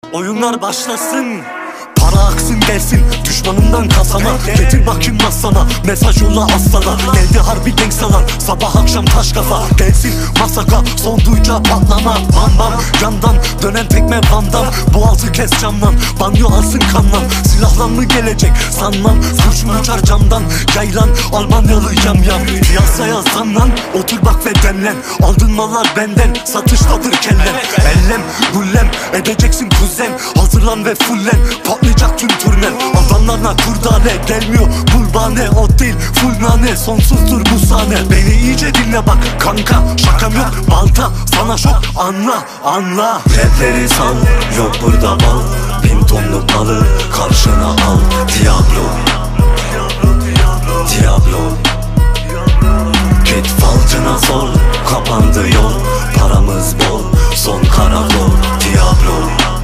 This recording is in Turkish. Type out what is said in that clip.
Oyunlar başlasın, para aksın gelsin, düşmanımdan kasana. Getir bakayım masana, mesaj yolla aslana. Geldi harbi gangstalar, sabah akşam taş kafa. Gelsin masaka, son duyca patlama. Bam bam, yandan dönen tekme bandam. Boğazı kes camdan, banyo alsın kanlan. Silahlan mı gelecek sanmam, kurşun uçar camdan. Yaylan Almanyalı yamyam. Piyasaya zanlan, otur bak ve demlen. Aldın mallar benden, satıştadır kellen. Ellem gullem, edeceksin kuzen. Hazırlan ve fullen, patlayacak tüm turnen. Adamlarına kurdane, gelmiyor bulbane. O değil full nane, sonsuzdur bu sahne. Beni iyice dinle bak kanka, şakam yok balta. Sana şok anla anla. Rapleri sal, yok burada bal. 1000 tonluk malı karşına al. Diablo, Diablo. Git falcına sor, kapandı yol. Paramız bol, son karakol. Diablo.